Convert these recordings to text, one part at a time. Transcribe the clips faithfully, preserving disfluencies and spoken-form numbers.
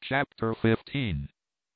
Chapter fifteen.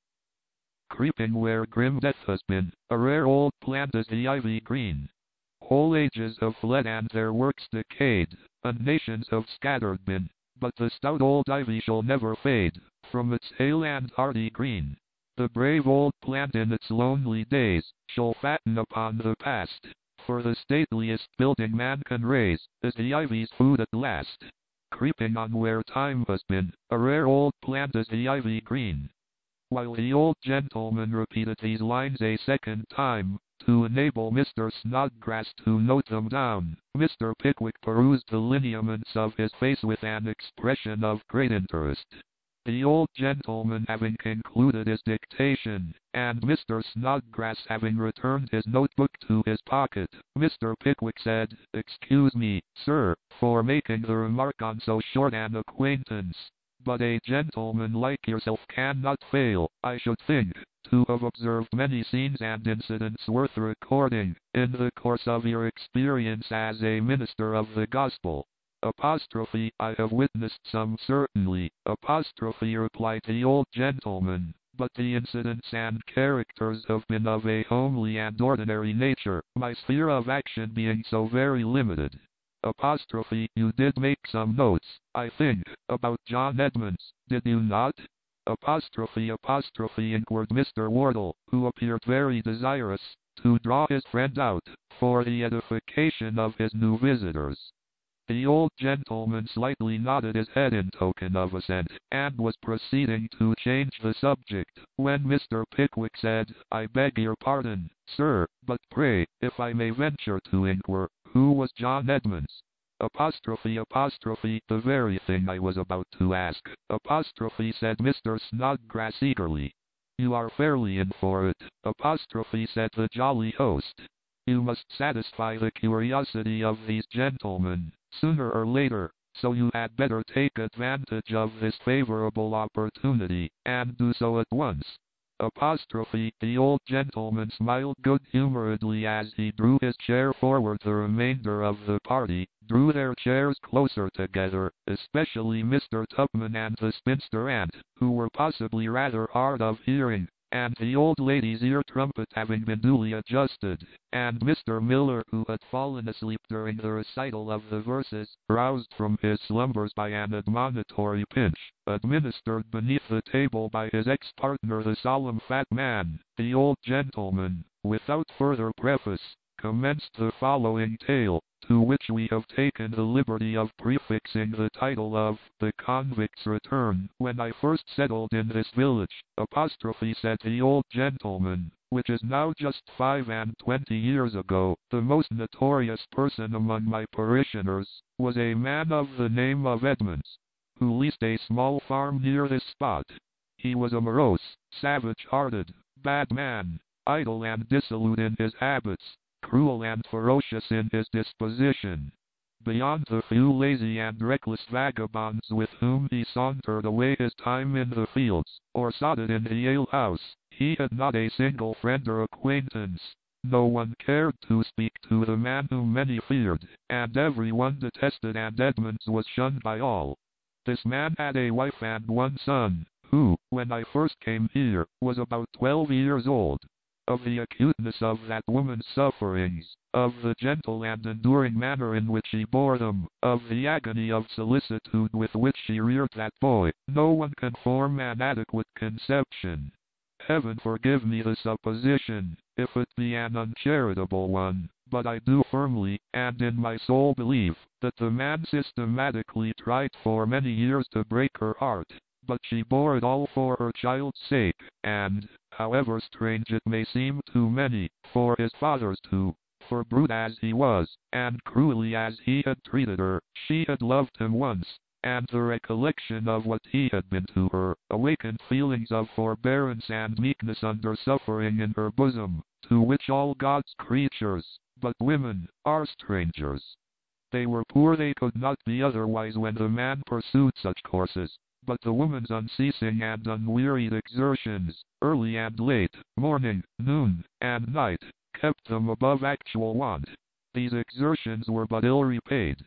Creeping where grim death has been, a rare old plant is the ivy green. Whole ages have fled and their works decayed, and nations have scattered been, but the stout old ivy shall never fade, from its hale and hardy green. The brave old plant in its lonely days, shall fatten upon the past, for the stateliest building man can raise, is the ivy's food at last. Creeping on where time has been, a rare old plant is the ivy green. While the old gentleman repeated these lines a second time, to enable Mister Snodgrass to note them down, Mister Pickwick perused the lineaments of his face with an expression of great interest. The old gentleman having concluded his dictation, and Mister Snodgrass having returned his notebook to his pocket, Mister Pickwick said, "Excuse me, sir, for making the remark on so short an acquaintance, but a gentleman like yourself cannot fail, I should think, to have observed many scenes and incidents worth recording, in the course of your experience as a minister of the gospel." Apostrophe, "I have witnessed some certainly," apostrophe, replied the old gentleman, "but the incidents and characters have been of a homely and ordinary nature, my sphere of action being so very limited. Apostrophe, "You did make some notes, I think, about John Edmonds, did you not?" Apostrophe, apostrophe, inquired Mister Wardle, who appeared very desirous to draw his friend out, for the edification of his new visitors. The old gentleman slightly nodded his head in token of assent, and was proceeding to change the subject, when Mister Pickwick said, "I beg your pardon, sir, but pray, if I may venture to inquire, who was John Edmonds?" Apostrophe, apostrophe, "The very thing I was about to ask," apostrophe, said Mister Snodgrass eagerly. "You are fairly in for it," apostrophe, said the jolly host. "You must satisfy the curiosity of these gentlemen, sooner or later, so you had better take advantage of this favorable opportunity, and do so at once." Apostrophe, the old gentleman smiled good-humoredly as he drew his chair forward. The remainder of the party drew their chairs closer together, especially Mister Tupman and the spinster aunt, who were possibly rather hard of hearing, and the old lady's ear trumpet having been duly adjusted, and Mister Miller, who had fallen asleep during the recital of the verses, roused from his slumbers by an admonitory pinch, administered beneath the table by his ex-partner the solemn fat man, the old gentleman, without further preface, commenced the following tale, to which we have taken the liberty of prefixing the title of "The Convict's Return." "When I first settled in this village," apostrophe, said the old gentleman, "which is now just five and twenty years ago, the most notorious person among my parishioners was a man of the name of Edmonds, who leased a small farm near this spot. He was a morose, savage-hearted, bad man, idle and dissolute in his habits, cruel and ferocious in his disposition. Beyond the few lazy and reckless vagabonds with whom he sauntered away his time in the fields, or sodded in the alehouse, he had not a single friend or acquaintance. No one cared to speak to the man whom many feared, and every one detested, and Edmonds was shunned by all. This man had a wife and one son, who, when I first came here, was about twelve years old. Of the acuteness of that woman's sufferings, of the gentle and enduring manner in which she bore them, of the agony of solicitude with which she reared that boy, no one can form an adequate conception. Heaven forgive me the supposition, if it be an uncharitable one, but I do firmly, and in my soul believe, that the man systematically tried for many years to break her heart, but she bore it all for her child's sake, and, however strange it may seem to many, for his father's too, for brute as he was, and cruelly as he had treated her, she had loved him once, and the recollection of what he had been to her, awakened feelings of forbearance and meekness under suffering in her bosom, to which all God's creatures, but women, are strangers. They were poor, they could not be otherwise when the man pursued such courses, but the woman's unceasing and unwearied exertions, early and late, morning, noon, and night, kept them above actual want. These exertions were but ill repaid.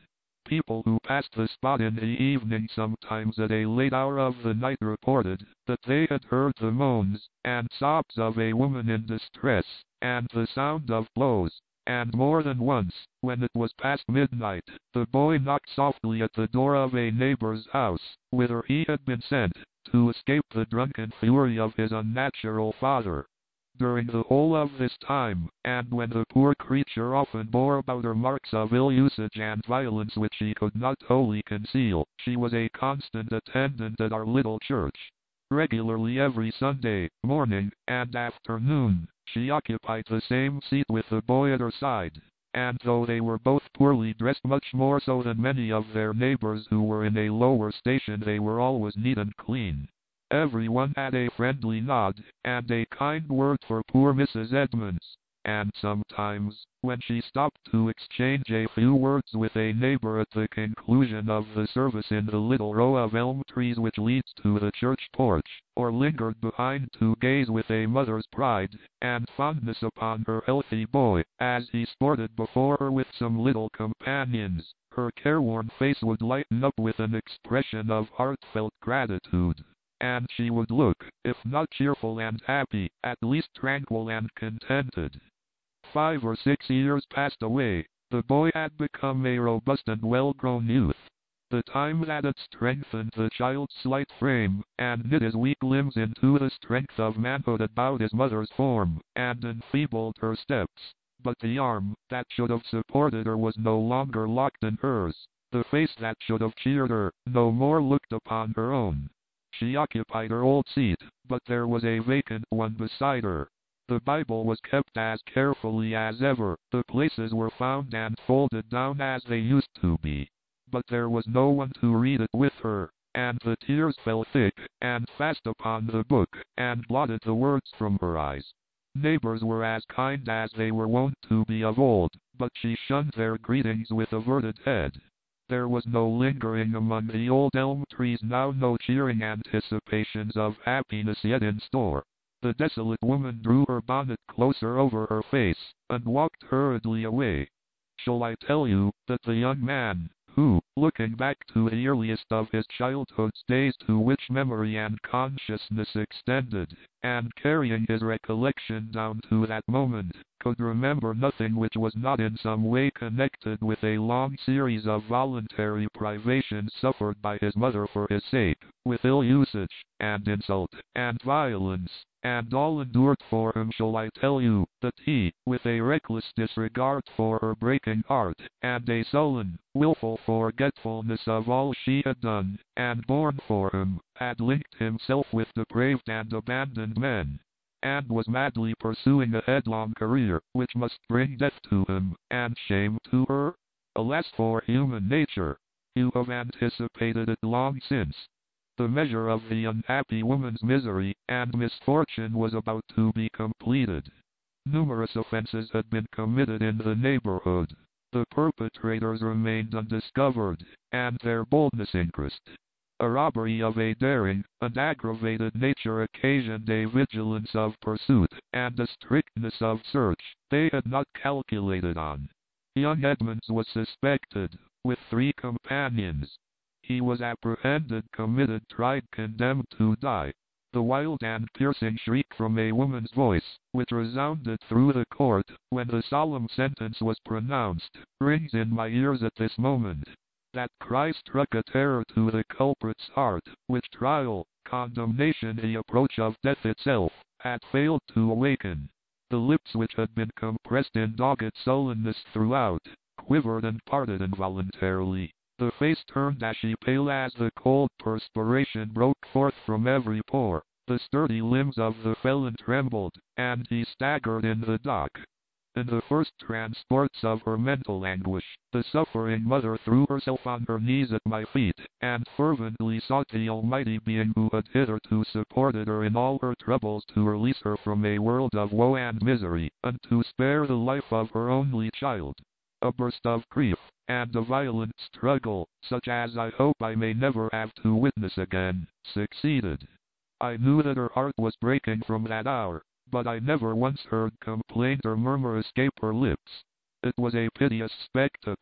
People who passed the spot in the evening, sometimes at a late hour of the night, reported that they had heard the moans and sobs of a woman in distress, and the sound of blows. And more than once, when it was past midnight, the boy knocked softly at the door of a neighbor's house, whither he had been sent, to escape the drunken fury of his unnatural father. During the whole of this time, and when the poor creature often bore about her marks of ill usage and violence which she could not wholly conceal, she was a constant attendant at our little church. Regularly every Sunday, morning and afternoon, she occupied the same seat with the boy at her side, and though they were both poorly dressed, much more so than many of their neighbors who were in a lower station, they were always neat and clean. Everyone had a friendly nod and a kind word for poor Missus Edmonds, and sometimes, when she stopped to exchange a few words with a neighbor at the conclusion of the service in the little row of elm trees which leads to the church porch, or lingered behind to gaze with a mother's pride and fondness upon her healthy boy, as he sported before her with some little companions, her careworn face would lighten up with an expression of heartfelt gratitude, and she would look, if not cheerful and happy, at least tranquil and contented. Five or six years passed away. The boy had become a robust and well-grown youth. The time that had strengthened the child's slight frame, and knit his weak limbs into the strength of manhood about his mother's form, and enfeebled her steps. But the arm that should have supported her was no longer locked in hers. The face that should have cheered her, no more looked upon her own. She occupied her old seat, but there was a vacant one beside her. The Bible was kept as carefully as ever, the places were found and folded down as they used to be. But there was no one to read it with her, and the tears fell thick and fast upon the book, and blotted the words from her eyes. Neighbors were as kind as they were wont to be of old, but she shunned their greetings with averted head. There was no lingering among the old elm trees now, no cheering anticipations of happiness yet in store. The desolate woman drew her bonnet closer over her face, and walked hurriedly away. Shall I tell you that the young man, who, looking back to the earliest of his childhood's days to which memory and consciousness extended, and carrying his recollection down to that moment, could remember nothing which was not in some way connected with a long series of voluntary privations suffered by his mother for his sake, with ill usage, and insult, and violence, and all endured for him, shall I tell you, that he, with a reckless disregard for her breaking heart, and a sullen, wilful forgetfulness of all she had done and borne for him, had linked himself with depraved and abandoned men, and was madly pursuing a headlong career, which must bring death to him, and shame to her? Alas for human nature! You have anticipated it long since. The measure of the unhappy woman's misery and misfortune was about to be completed. Numerous offenses had been committed in the neighborhood. The perpetrators remained undiscovered, and their boldness increased. A robbery of a daring and aggravated nature occasioned a vigilance of pursuit and a strictness of search they had not calculated on. Young Edmonds was suspected, with three companions. He was apprehended, committed, tried, condemned to die. The wild and piercing shriek from a woman's voice, which resounded through the court when the solemn sentence was pronounced, rings in my ears at this moment. That cry struck a terror to the culprit's heart, which trial, condemnation, the approach of death itself, had failed to awaken. The lips, which had been compressed in dogged sullenness throughout, quivered and parted involuntarily. The face turned ashy pale as the cold perspiration broke forth from every pore. The sturdy limbs of the felon trembled, and he staggered in the dock. In the first transports of her mental anguish, the suffering mother threw herself on her knees at my feet, and fervently sought the Almighty Being who had hitherto supported her in all her troubles to release her from a world of woe and misery, and to spare the life of her only child. A burst of grief, and a violent struggle, such as I hope I may never have to witness again, succeeded. I knew that her heart was breaking from that hour, but I never once heard complaint or murmur escape her lips. It was a piteous spectacle,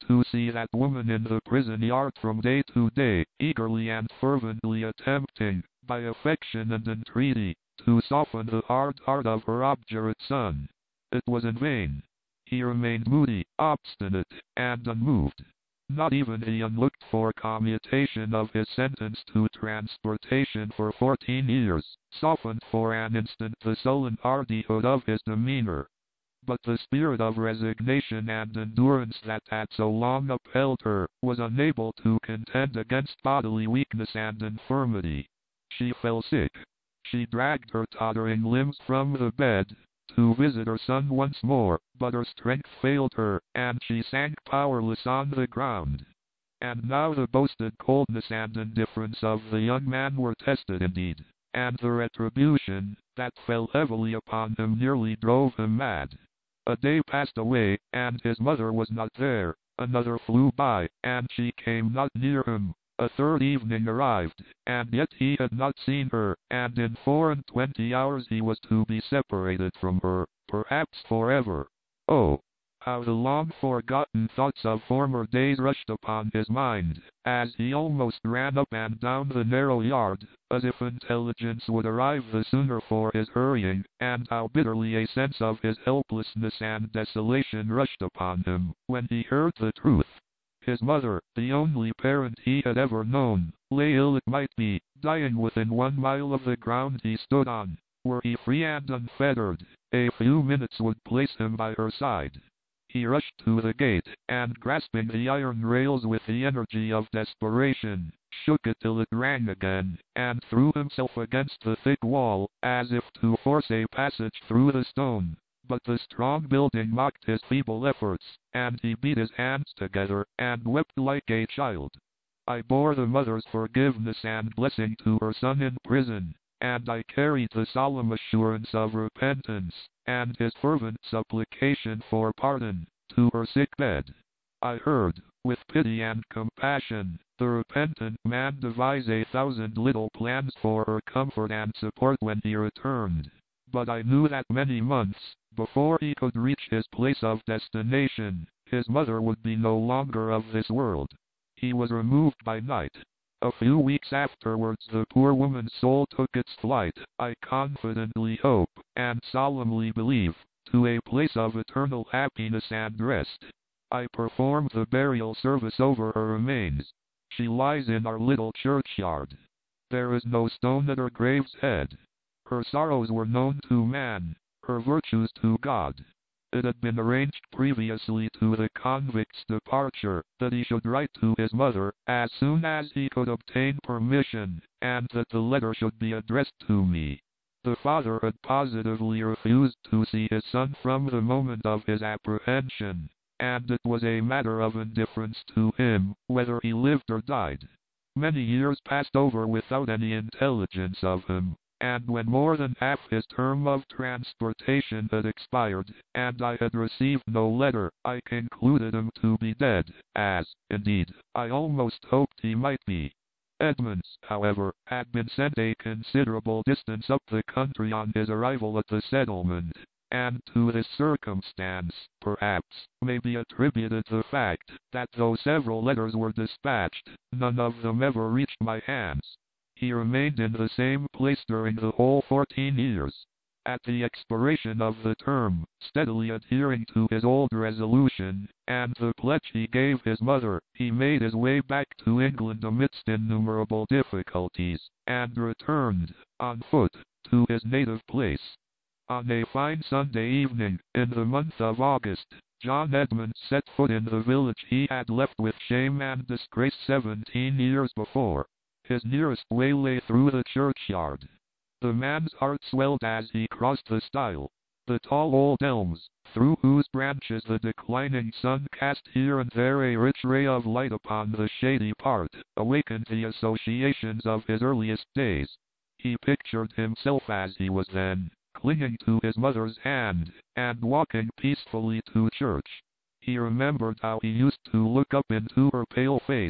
to see that woman in the prison yard from day to day, eagerly and fervently attempting, by affection and entreaty, to soften the hard heart of her obdurate son. It was in vain. He remained moody, obstinate, and unmoved. Not even the unlooked-for commutation of his sentence to transportation for fourteen years softened for an instant the sullen hardihood of his demeanor. But the spirit of resignation and endurance that had so long upheld her was unable to contend against bodily weakness and infirmity. She fell sick. She dragged her tottering limbs from the bed to visit her son once more, but her strength failed her, and she sank powerless on the ground. And now the boasted coldness and indifference of the young man were tested indeed, and the retribution that fell heavily upon him nearly drove him mad. A day passed away, and his mother was not there. Another flew by, and she came not near him. A third evening arrived, and yet he had not seen her, and in four and twenty hours he was to be separated from her, perhaps forever. Oh, how the long-forgotten thoughts of former days rushed upon his mind, as he almost ran up and down the narrow yard, as if intelligence would arrive the sooner for his hurrying, and how bitterly a sense of his helplessness and desolation rushed upon him, when he heard the truth. His mother, the only parent he had ever known, lay ill it might be, dying within one mile of the ground he stood on. Were he free and unfettered, a few minutes would place him by her side. He rushed to the gate, and grasping the iron rails with the energy of desperation, shook it till it rang again, and threw himself against the thick wall, as if to force a passage through the stone. But the strong building mocked his feeble efforts, and he beat his hands together, and wept like a child. I bore the mother's forgiveness and blessing to her son in prison, and I carried the solemn assurance of repentance, and his fervent supplication for pardon, to her sick bed. I heard, with pity and compassion, the repentant man devise a thousand little plans for her comfort and support when he returned. But I knew that many months, before he could reach his place of destination, his mother would be no longer of this world. He was removed by night. A few weeks afterwards the poor woman's soul took its flight, I confidently hope, and solemnly believe, to a place of eternal happiness and rest. I performed the burial service over her remains. She lies in our little churchyard. There is no stone at her grave's head. Her sorrows were known to man, her virtues to God. It had been arranged previously to the convict's departure that he should write to his mother as soon as he could obtain permission, and that the letter should be addressed to me. The father had positively refused to see his son from the moment of his apprehension, and it was a matter of indifference to him whether he lived or died. Many years passed over without any intelligence of him, and when more than half his term of transportation had expired, and I had received no letter, I concluded him to be dead, as, indeed, I almost hoped he might be. Edmunds, however, had been sent a considerable distance up the country on his arrival at the settlement, and to this circumstance, perhaps, may be attributed the fact that though several letters were dispatched, none of them ever reached my hands. He remained in the same place during the whole fourteen years. At the expiration of the term, steadily adhering to his old resolution, and the pledge he gave his mother, he made his way back to England amidst innumerable difficulties, and returned, on foot, to his native place. On a fine Sunday evening, in the month of August, John Edmunds set foot in the village he had left with shame and disgrace seventeen years before. His nearest way lay through the churchyard. The man's heart swelled as he crossed the stile. The tall old elms, through whose branches the declining sun cast here and there a rich ray of light upon the shady part, awakened the associations of his earliest days. He pictured himself as he was then, clinging to his mother's hand, and walking peacefully to church. He remembered how he used to look up into her pale face,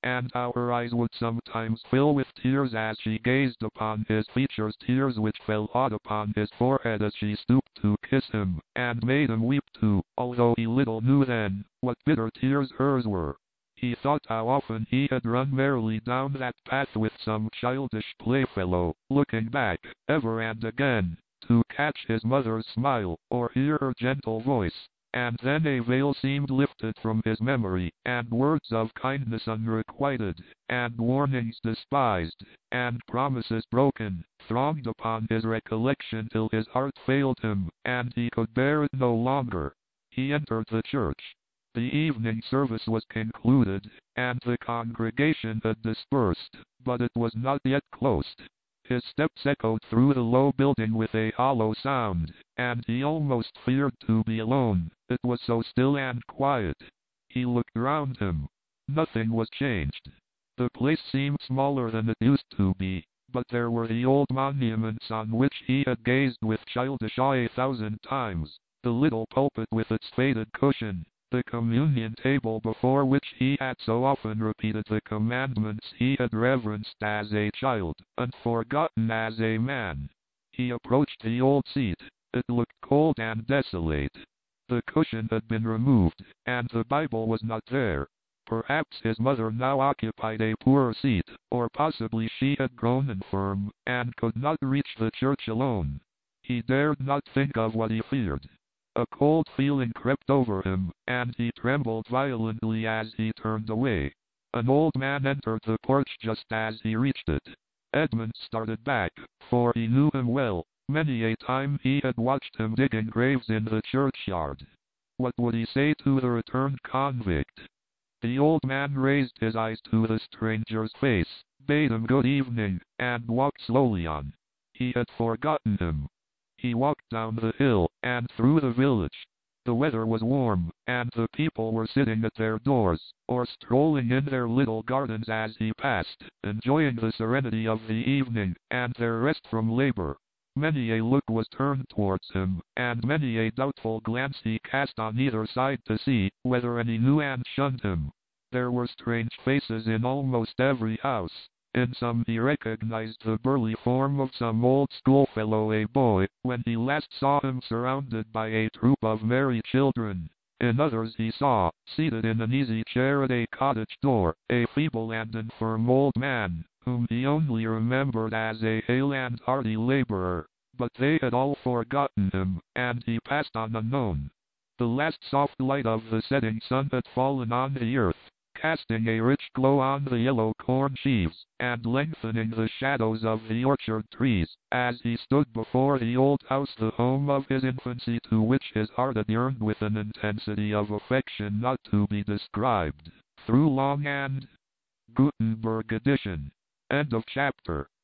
and how her eyes would sometimes fill with tears as she gazed upon his features, tears which fell hot upon his forehead as she stooped to kiss him, and made him weep too, although he little knew then what bitter tears hers were. He thought how often he had run merrily down that path with some childish playfellow, looking back, ever and again, to catch his mother's smile, or hear her gentle voice. And then a veil seemed lifted from his memory, and words of kindness unrequited, and warnings despised, and promises broken, thronged upon his recollection till his heart failed him, and he could bear it no longer. He entered the church. The evening service was concluded, and the congregation had dispersed, but it was not yet closed. His steps echoed through the low building with a hollow sound, and he almost feared to be alone, it was so still and quiet. He looked round him. Nothing was changed. The place seemed smaller than it used to be, but there were the old monuments on which he had gazed with childish awe a thousand times, the little pulpit with its faded cushion, the communion table before which he had so often repeated the commandments he had reverenced as a child, and forgotten as a man. He approached the old seat. It looked cold and desolate. The cushion had been removed, and the Bible was not there. Perhaps his mother now occupied a poorer seat, or possibly she had grown infirm, and could not reach the church alone. He dared not think of what he feared. A cold feeling crept over him, and he trembled violently as he turned away. An old man entered the porch just as he reached it. Edmund started back, for he knew him well. Many a time he had watched him digging graves in the churchyard. What would he say to the returned convict? The old man raised his eyes to the stranger's face, bade him good evening, and walked slowly on. He had forgotten him. He walked down the hill, and through the village. The weather was warm, and the people were sitting at their doors, or strolling in their little gardens as he passed, enjoying the serenity of the evening, and their rest from labor. Many a look was turned towards him, and many a doubtful glance he cast on either side to see whether any knew and shunned him. There were strange faces in almost every house. In some he recognized the burly form of some old schoolfellow, a boy, when he last saw him surrounded by a troop of merry children. In others he saw, seated in an easy chair at a cottage door, a feeble and infirm old man, whom he only remembered as a hale and hearty laborer. But they had all forgotten him, and he passed on unknown. The last soft light of the setting sun had fallen on the earth, casting a rich glow on the yellow corn sheaves, and lengthening the shadows of the orchard trees, as he stood before the old house, the home of his infancy, to which his heart had yearned with an intensity of affection not to be described. Through Long and Gutenberg edition. End of chapter.